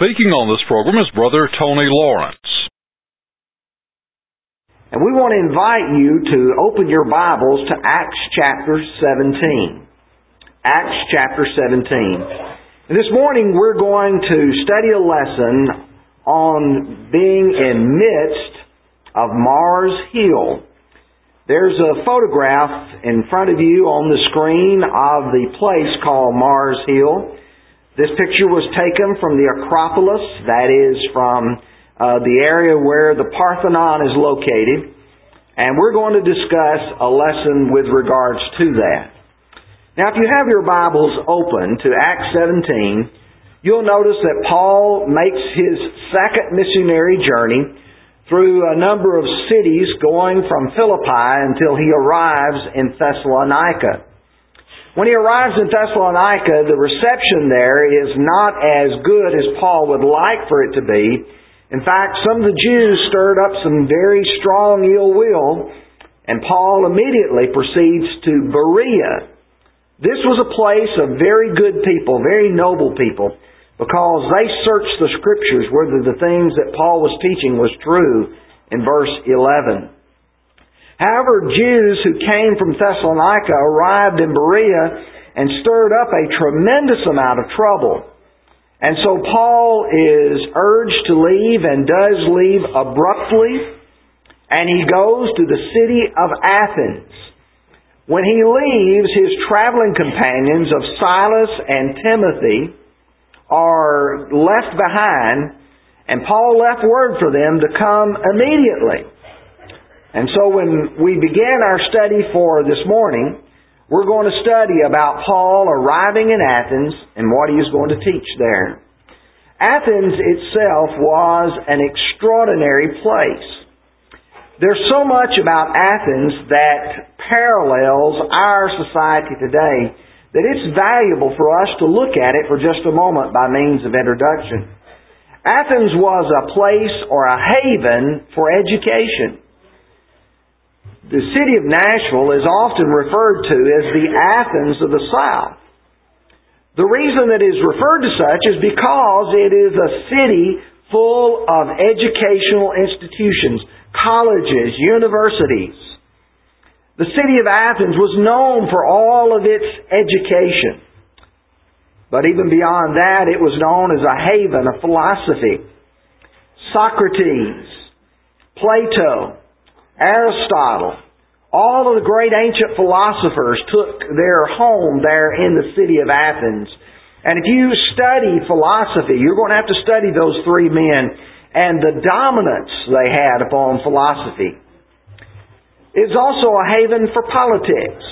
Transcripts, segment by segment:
Speaking on this program is Brother Tony Lawrence. And we want to invite you to open your Bibles to Acts chapter 17. Acts chapter 17. And this morning we're going to study a lesson on being in midst of Mars Hill. There's a photograph in front of you on the screen of the place called Mars Hill. This picture was taken from the Acropolis, that is from the area where the Parthenon is located, and we're going to discuss a lesson with regards to that. Now, if you have your Bibles open to Acts 17, you'll notice that Paul makes his second missionary journey through a number of cities, going from Philippi until he arrives in Thessalonica. When he arrives in Thessalonica, the reception there is not as good as Paul would like for it to be. In fact, some of the Jews stirred up some very strong ill will, and Paul immediately proceeds to Berea. This was a place of very good people, very noble people, because they searched the Scriptures whether the things that Paul was teaching was true in verse 11. However, Jews who came from Thessalonica arrived in Berea and stirred up a tremendous amount of trouble. And so Paul is urged to leave and does leave abruptly, and he goes to the city of Athens. When he leaves, his traveling companions of Silas and Timothy are left behind, and Paul left word for them to come immediately. And so when we begin our study for this morning, we're going to study about Paul arriving in Athens and what he is going to teach there. Athens itself was an extraordinary place. There's so much about Athens that parallels our society today that it's valuable for us to look at it for just a moment by means of introduction. Athens was a place or a haven for education. The city of Nashville is often referred to as the Athens of the South. The reason that it is referred to such is because it is a city full of educational institutions, colleges, universities. The city of Athens was known for all of its education. But even beyond that, it was known as a haven of philosophy. Socrates, Plato, Aristotle, all of the great ancient philosophers took their home there in the city of Athens. And if you study philosophy, you're going to have to study those three men and the dominance they had upon philosophy. It's also a haven for politics.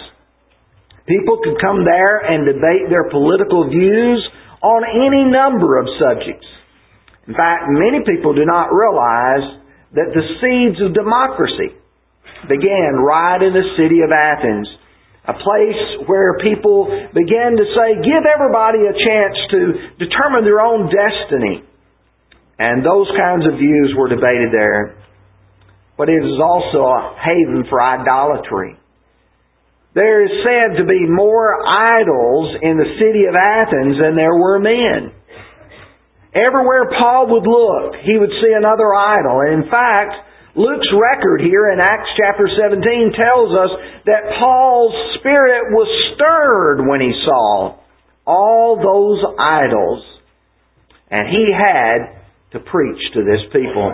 People could come there and debate their political views on any number of subjects. In fact, many people do not realize that the seeds of democracy began right in the city of Athens, a place where people began to say, give everybody a chance to determine their own destiny. And those kinds of views were debated there. But it is also a haven for idolatry. There is said to be more idols in the city of Athens than there were men. Everywhere Paul would look, he would see another idol. And in fact, Luke's record here in Acts chapter 17 tells us that Paul's spirit was stirred when he saw all those idols. And he had to preach to this people.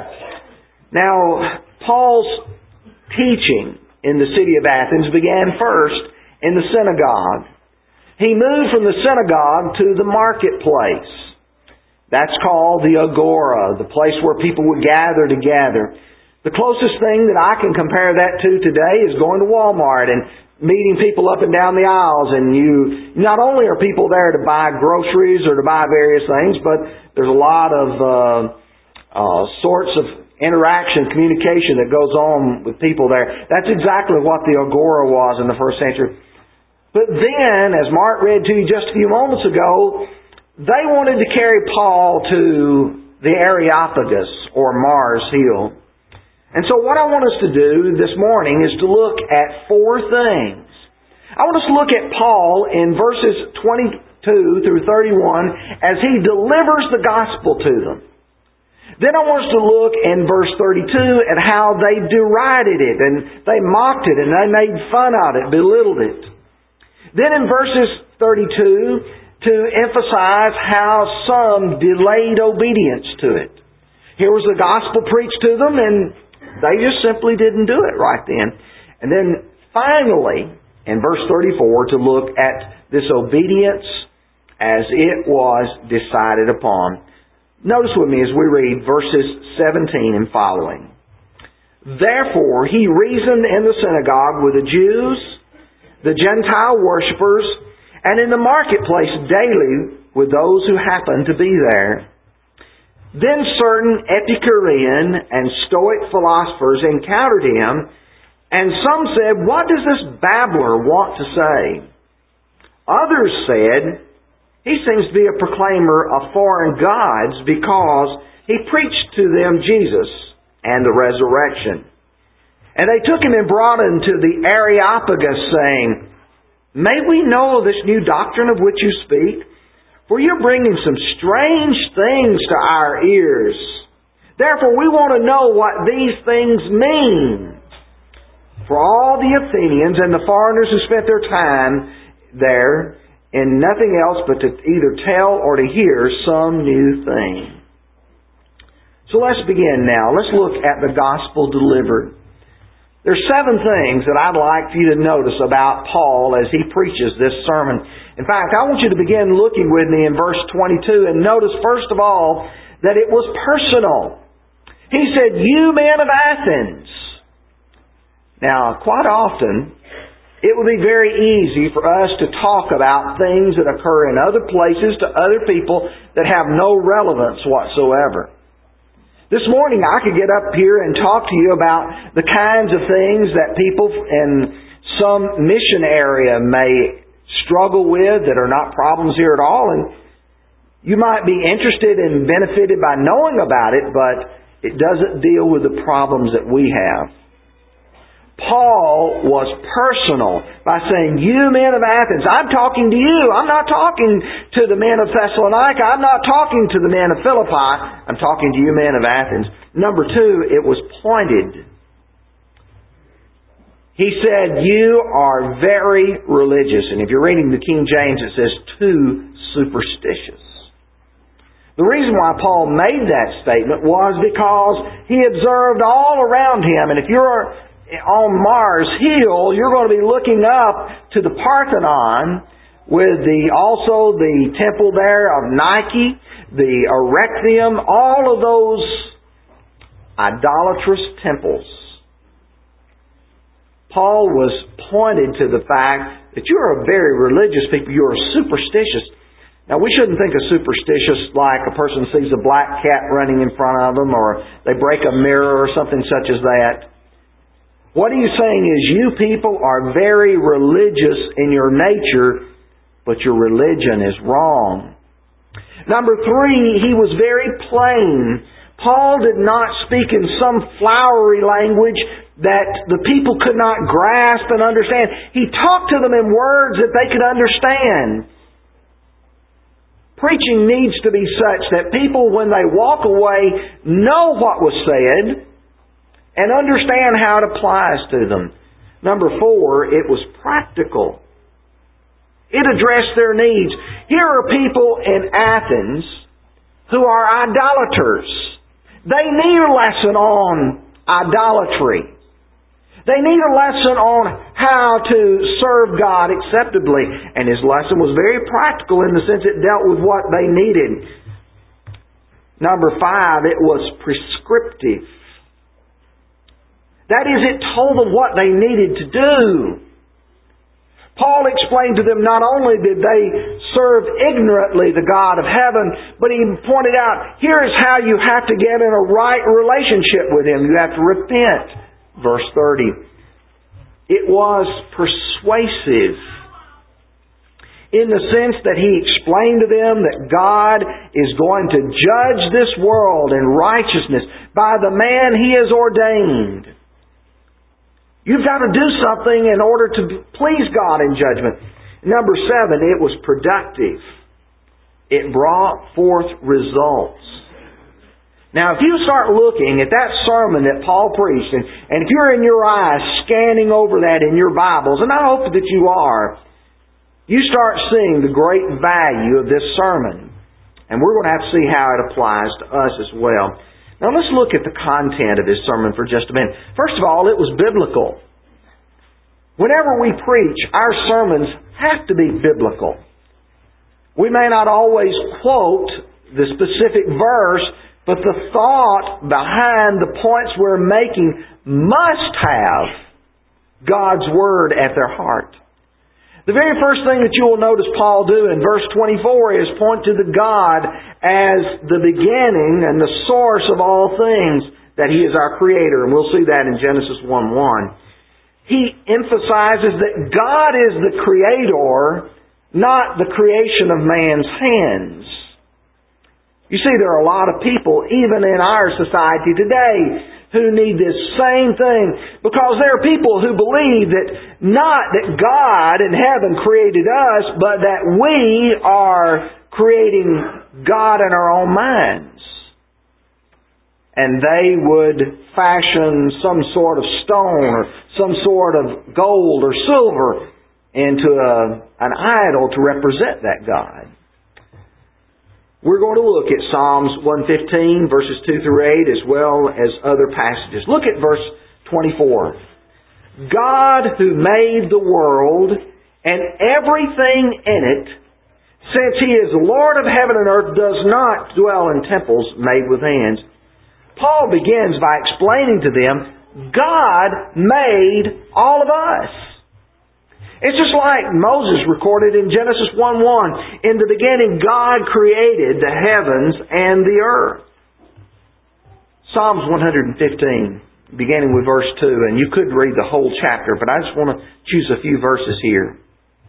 Now, Paul's teaching in the city of Athens began first in the synagogue. He moved from the synagogue to the marketplace. That's called the agora, the place where people would gather together. The closest thing that I can compare that to today is going to Walmart and meeting people up and down the aisles. And not only are people there to buy groceries or to buy various things, but there's a lot of sorts of interaction, communication that goes on with people there. That's exactly what the agora was in the first century. But then, as Mark read to you just a few moments ago, they wanted to carry Paul to the Areopagus, or Mars Hill. And so what I want us to do this morning is to look at four things. I want us to look at Paul in verses 22 2 through 31 as he delivers the gospel to them. Then I want us to look in verse 32 at how they derided it and they mocked it and they made fun of it, belittled it. Then in verses 32 to emphasize how some delayed obedience to it. Here was the gospel preached to them and they just simply didn't do it right then. And then finally, in verse 34, to look at this obedience as it was decided upon. Notice with me as we read verses 17 and following. Therefore he reasoned in the synagogue with the Jews, the Gentile worshippers, and in the marketplace daily with those who happened to be there. Then certain Epicurean and Stoic philosophers encountered him, and some said, "What does this babbler want to say?" Others said, "He seems to be a proclaimer of foreign gods because he preached to them Jesus and the resurrection." And they took him and brought him to the Areopagus, saying, "May we know this new doctrine of which you speak? For you're bringing some strange things to our ears. Therefore we want to know what these things mean." For all the Athenians and the foreigners who spent their time there in nothing else but to either tell or to hear some new thing. So let's begin now. Let's look at the gospel delivered. There's 7 things that I'd like for you to notice about Paul as he preaches this sermon. In fact, I want you to begin looking with me in verse 22 and notice first of all that it was personal. He said, "You men of Athens." Now, quite often, it would be very easy for us to talk about things that occur in other places to other people that have no relevance whatsoever. This morning I could get up here and talk to you about the kinds of things that people in some mission area may struggle with that are not problems here at all, and you might be interested and benefited by knowing about it, but it doesn't deal with the problems that we have. Paul was personal by saying, "You men of Athens." I'm talking to you. I'm not talking to the men of Thessalonica. I'm not talking to the men of Philippi. I'm talking to you men of Athens. Number 2, it was pointed. He said, "You are very religious." And if you're reading the King James, it says, "too superstitious." The reason why Paul made that statement was because he observed all around him. And if you're on Mars Hill, you're going to be looking up to the Parthenon with also the temple there of Nike, the Erechtheum, all of those idolatrous temples. Paul was pointed to the fact that you're a very religious people. You're superstitious. Now, we shouldn't think of superstitious like a person sees a black cat running in front of them or they break a mirror or something such as that. What he's saying is you people are very religious in your nature, but your religion is wrong. Number 3, he was very plain. Paul did not speak in some flowery language that the people could not grasp and understand. He talked to them in words that they could understand. Preaching needs to be such that people, when they walk away, know what was said and understand how it applies to them. Number 4, it was practical. It addressed their needs. Here are people in Athens who are idolaters. They need a lesson on idolatry. They need a lesson on how to serve God acceptably. And his lesson was very practical in the sense it dealt with what they needed. Number 5, it was prescriptive. That is, it told them what they needed to do. Paul explained to them not only did they serve ignorantly the God of heaven, but he pointed out, here's how you have to get in a right relationship with Him. You have to repent. Verse 30. It was persuasive in the sense that he explained to them that God is going to judge this world in righteousness by the man He has ordained. You've got to do something in order to please God in judgment. Number 7, it was productive. It brought forth results. Now, if you start looking at that sermon that Paul preached, and if you're in your eyes scanning over that in your Bibles, and I hope that you are, you start seeing the great value of this sermon. And we're going to have to see how it applies to us as well. Now, let's look at the content of this sermon for just a minute. First of all, it was biblical. Whenever we preach, our sermons have to be biblical. We may not always quote the specific verse, but the thought behind the points we're making must have God's Word at their heart. The very first thing that you will notice Paul do in verse 24 is point to the God as the beginning and the source of all things, that He is our Creator. And we'll see that in Genesis 1:1. He emphasizes that God is the Creator, not the creation of man's hands. You see, there are a lot of people, even in our society today, who need this same thing, because there are people who believe that not that God in heaven created us, but that we are creating God in our own minds. And they would fashion some sort of stone or some sort of gold or silver into an idol to represent that God. We're going to look at Psalms 115, verses 2 through 8, as well as other passages. Look at verse 24. God who made the world and everything in it, since He is Lord of heaven and earth, does not dwell in temples made with hands. Paul begins by explaining to them, God made all of us. It's just like Moses recorded in Genesis 1:1. In the beginning, God created the heavens and the earth. Psalms 115, beginning with verse 2. And you could read the whole chapter, but I just want to choose a few verses here.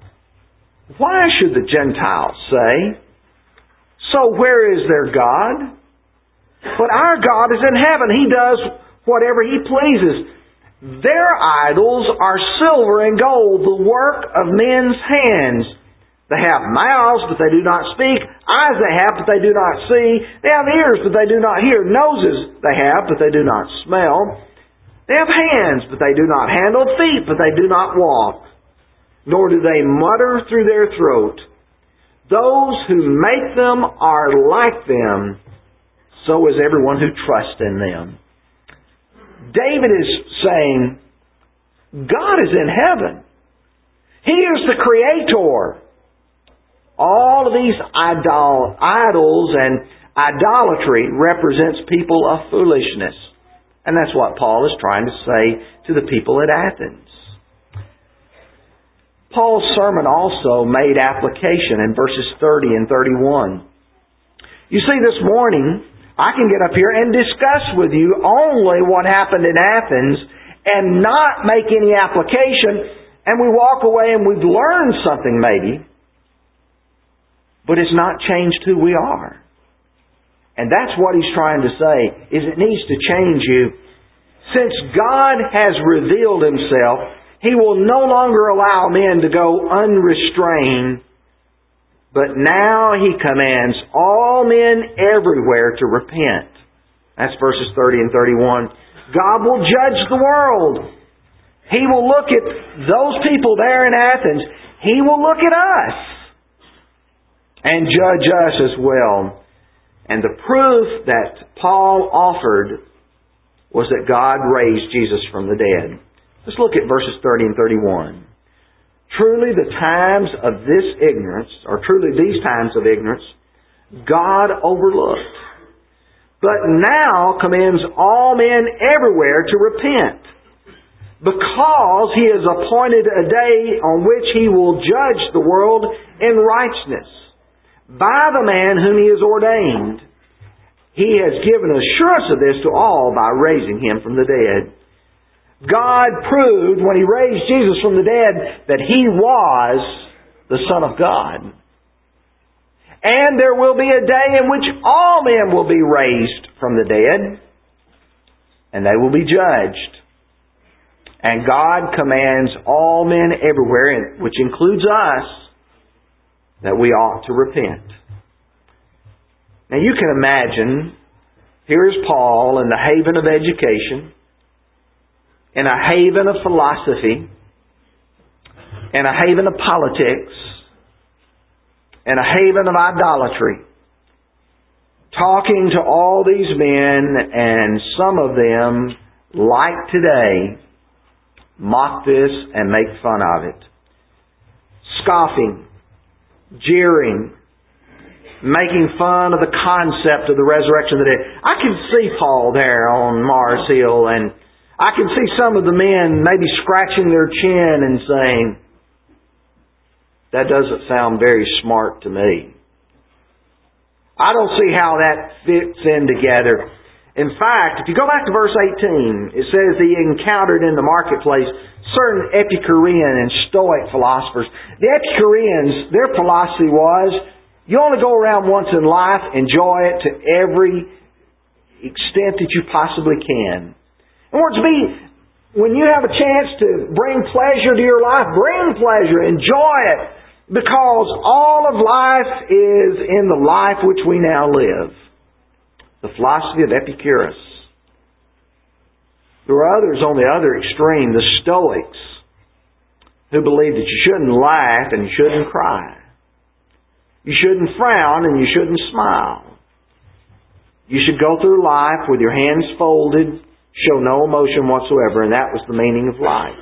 Why should the Gentiles say, so where is their God? But our God is in heaven. He does whatever He pleases. Their idols are silver and gold, the work of men's hands. They have mouths, but they do not speak. Eyes they have, but they do not see. They have ears, but they do not hear. Noses they have, but they do not smell. They have hands, but they do not handle. Feet, but they do not walk. Nor do they mutter through their throat. Those who make them are like them. So is everyone who trusts in them. David is saying, God is in heaven. He is the Creator. All of these idols and idolatry represents people of foolishness. And that's what Paul is trying to say to the people at Athens. Paul's sermon also made application in verses 30 and 31. You see, this morning, I can get up here and discuss with you only what happened in Athens and not make any application, and we walk away and we've learned something maybe, but it's not changed who we are. And that's what he's trying to say, is it needs to change you. Since God has revealed Himself, He will no longer allow men to go unrestrained, but now He commands all men everywhere to repent. That's verses 30 and 31. God will judge the world. He will look at those people there in Athens. He will look at us and judge us as well. And the proof that Paul offered was that God raised Jesus from the dead. Let's look at verses 30 and 31. Truly the times of this ignorance, or truly these times of ignorance, God overlooked. But now commands all men everywhere to repent, because He has appointed a day on which He will judge the world in righteousness by the man whom He has ordained. He has given assurance of this to all by raising Him from the dead. God proved when He raised Jesus from the dead that He was the Son of God. And there will be a day in which all men will be raised from the dead, and they will be judged. And God commands all men everywhere, which includes us, that we ought to repent. Now you can imagine, here is Paul in the haven of education, in a haven of philosophy, in a haven of politics, in a haven of idolatry, talking to all these men, and some of them, like today, mock this and make fun of it. Scoffing, jeering, making fun of the concept of the resurrection of the dead. I can see Paul there on Mars Hill, and I can see some of the men maybe scratching their chin and saying, that doesn't sound very smart to me. I don't see how that fits in together. In fact, if you go back to verse 18, it says he encountered in the marketplace certain Epicurean and Stoic philosophers. The Epicureans, their philosophy was, you only go around once in life, enjoy it to every extent that you possibly can. In other words, when you have a chance to bring pleasure to your life, bring pleasure, enjoy it, because all of life is in the life which we now live. The philosophy of Epicurus. There were others on the other extreme, the Stoics, who believed that you shouldn't laugh and you shouldn't cry. You shouldn't frown and you shouldn't smile. You should go through life with your hands folded, show no emotion whatsoever, and that was the meaning of life.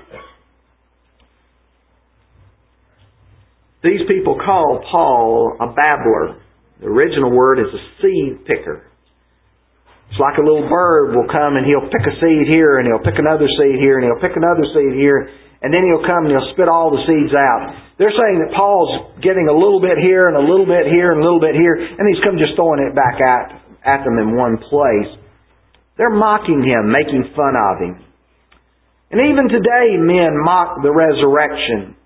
These people call Paul a babbler. The original word is a seed picker. It's like a little bird will come and he'll pick a seed here and he'll pick another seed here and he'll pick another seed here, and then he'll come and he'll spit all the seeds out. They're saying that Paul's getting a little bit here and a little bit here and a little bit here, and he's come just throwing it back at them in one place. They're mocking him, making fun of him. And even today men mock the resurrection.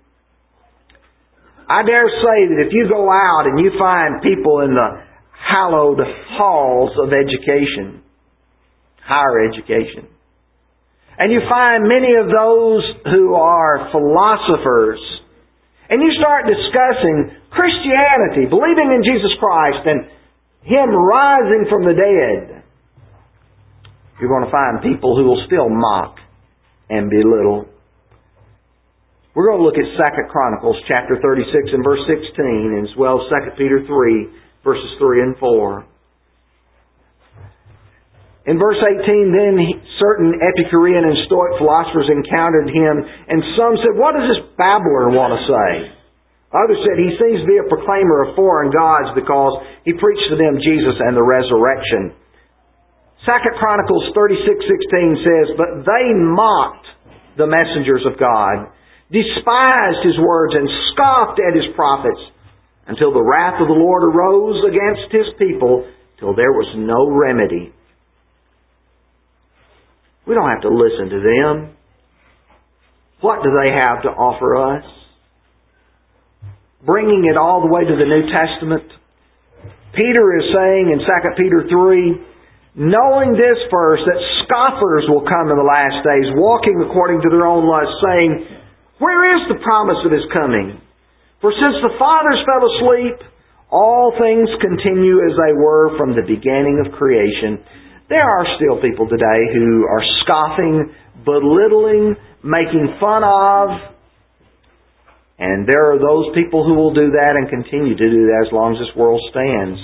I dare say that if you go out and you find people in the hallowed halls of education, higher education, and you find many of those who are philosophers, and you start discussing Christianity, believing in Jesus Christ and Him rising from the dead, you're going to find people who will still mock and belittle. We're going to look at 2 Chronicles chapter 36 and verse 16, as well as 2 Peter 3, verses 3 and 4. In verse 18, then certain Epicurean and Stoic philosophers encountered him, and some said, what does this babbler want to say? Others said, he seems to be a proclaimer of foreign gods because he preached to them Jesus and the resurrection. 2 Chronicles 36:16 says, but they mocked the messengers of God, despised His words, and scoffed at His prophets, until the wrath of the Lord arose against His people, till there was no remedy. We don't have to listen to them. What do they have to offer us? Bringing it all the way to the New Testament, Peter is saying in 2 Peter 3, knowing this first, that scoffers will come in the last days, walking according to their own lust, saying, where is the promise of His coming? For since the fathers fell asleep, all things continue as they were from the beginning of creation. There are still people today who are scoffing, belittling, making fun of, and there are those people who will do that and continue to do that as long as this world stands.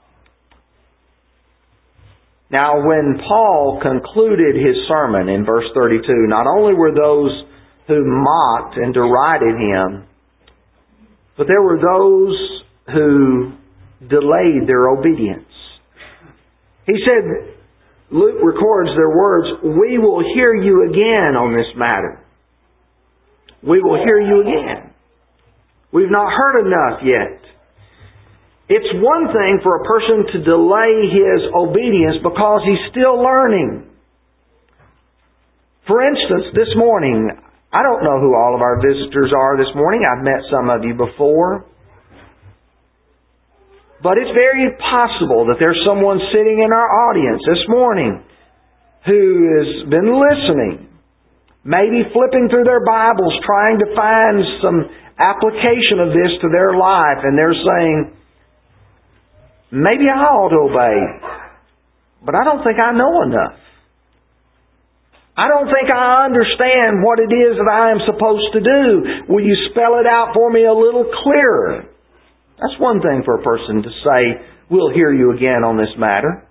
Now, when Paul concluded his sermon in verse 32, not only were those who mocked and derided him, but there were those who delayed their obedience. He said, Luke records their words, we will hear you again on this matter. We will hear you again. We've not heard enough yet. It's one thing for a person to delay his obedience because he's still learning. For instance, this morning, I don't know who all of our visitors are this morning. I've met some of you before. But it's very possible that there's someone sitting in our audience this morning who has been listening, maybe flipping through their Bibles, trying to find some application of this to their life, and they're saying, maybe I ought to obey, but I don't think I know enough. I don't think I understand what it is that I am supposed to do. Will you spell it out for me a little clearer? That's one thing for a person to say, we'll hear you again on this matter.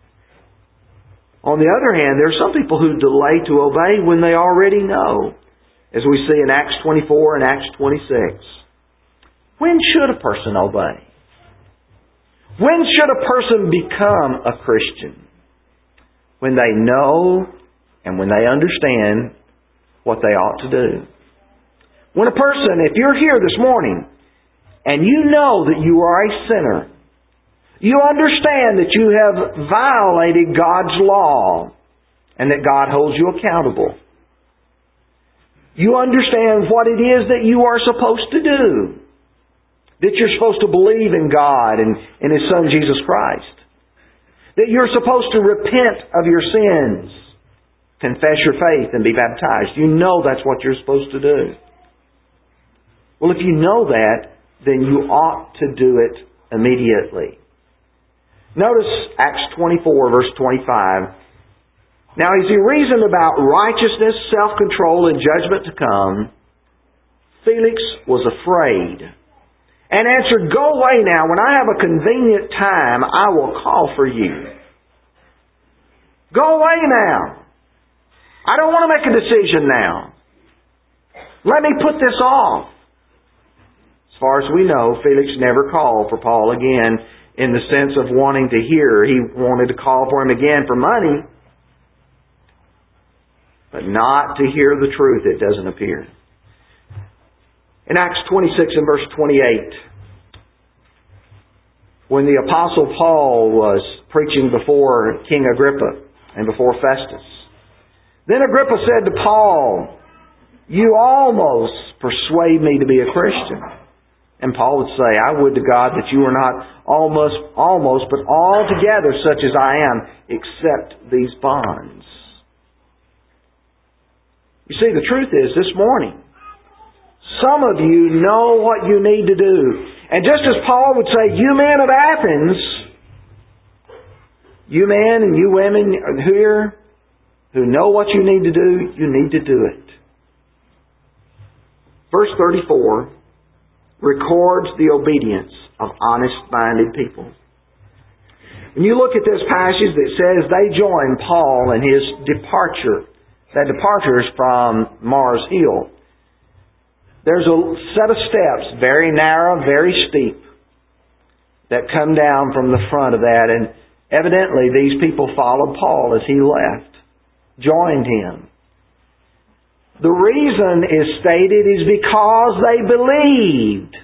On the other hand, there are some people who delay to obey when they already know, as we see in Acts 24 and Acts 26. When should a person obey? When should a person become a Christian? When they know and when they understand what they ought to do. When a person, if you're here this morning, and you know that you are a sinner, you understand that you have violated God's law, and that God holds you accountable. You understand what it is that you are supposed to do. That you're supposed to believe in God and in His Son Jesus Christ. That you're supposed to repent of your sins. Confess your faith and be baptized. You know that's what you're supposed to do. Well, if you know that, then you ought to do it immediately. Notice Acts 24, verse 25. Now, as he reasoned about righteousness, self-control, and judgment to come, Felix was afraid and answered, "Go away now. When I have a convenient time, I will call for you." Go away now. I don't want to make a decision now. Let me put this off. As far as we know, Felix never called for Paul again in the sense of wanting to hear. He wanted to call for him again for money, but not to hear the truth, it doesn't appear. In Acts 26 and verse 28, when the Apostle Paul was preaching before King Agrippa and before Festus, then Agrippa said to Paul, "You almost persuade me to be a Christian." And Paul would say, "I would to God that you were not almost, but altogether such as I am, except these bonds." You see, the truth is, this morning, some of you know what you need to do. And just as Paul would say, you men of Athens, you men and you women here who know what you need to do, you need to do it. Verse 34 records the obedience of honest-minded people. When you look at this passage that says they joined Paul in his departure, that departure is from Mars Hill. There's a set of steps, very narrow, very steep, that come down from the front of that. And evidently these people followed Paul as he left, joined him. The reason is stated is because they believed.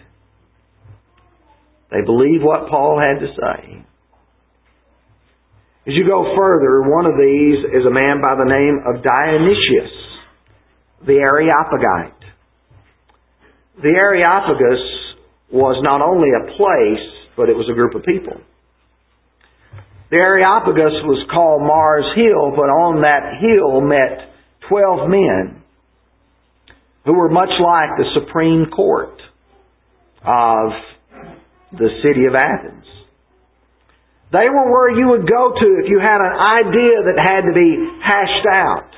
They believed what Paul had to say. As you go further, one of these is a man by the name of Dionysius, the Areopagite. The Areopagus was not only a place, but it was a group of people. The Areopagus was called Mars Hill, but on that hill met 12 men who were much like the Supreme Court of the city of Athens. They were where you would go to if you had an idea that had to be hashed out.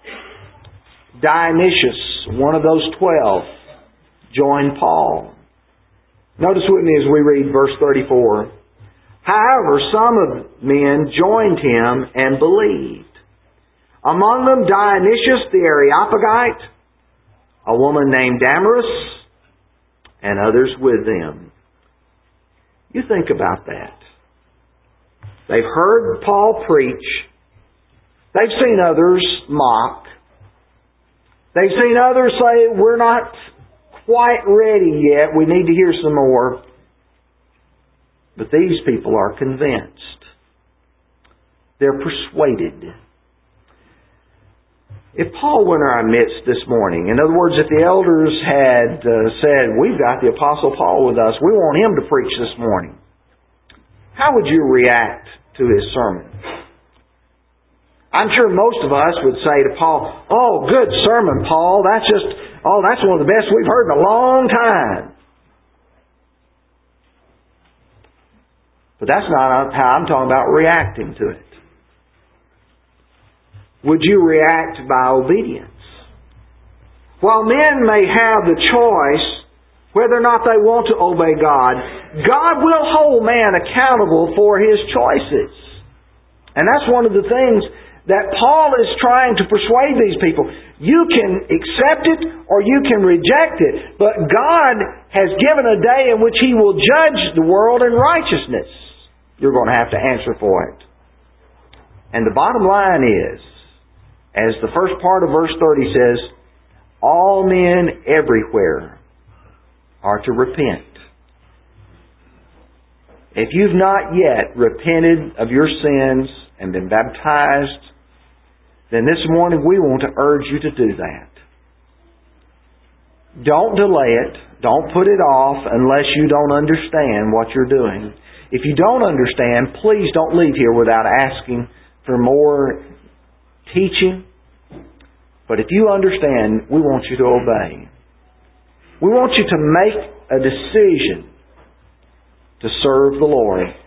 Dionysius, one of those 12, joined Paul. Notice with me as we read verse 34. However, some of men joined him and believed. Among them Dionysius the Areopagite, a woman named Damaris, and others with them. You think about that. They've heard Paul preach. They've seen others mock. They've seen others say, we're not quite ready yet. We need to hear some more. But these people are convinced. They're persuaded. If Paul were in our midst this morning, in other words, if the elders had said, we've got the Apostle Paul with us, we want him to preach this morning, how would you react to his sermon? I'm sure most of us would say to Paul, "Oh, good sermon, Paul. That's one of the best we've heard in a long time." But that's not how I'm talking about reacting to it. Would you react by obedience? While men may have the choice whether or not they want to obey God, God will hold man accountable for his choices. And that's one of the things that Paul is trying to persuade these people. You can accept it or you can reject it, but God has given a day in which He will judge the world in righteousness. You're going to have to answer for it. And the bottom line is, as the first part of verse 30 says, all men everywhere are to repent. If you've not yet repented of your sins and been baptized, then this morning we want to urge you to do that. Don't delay it. Don't put it off unless you don't understand what you're doing. If you don't understand, please don't leave here without asking for more teaching. But if you understand, we want you to obey. We want you to make a decision to serve the Lord.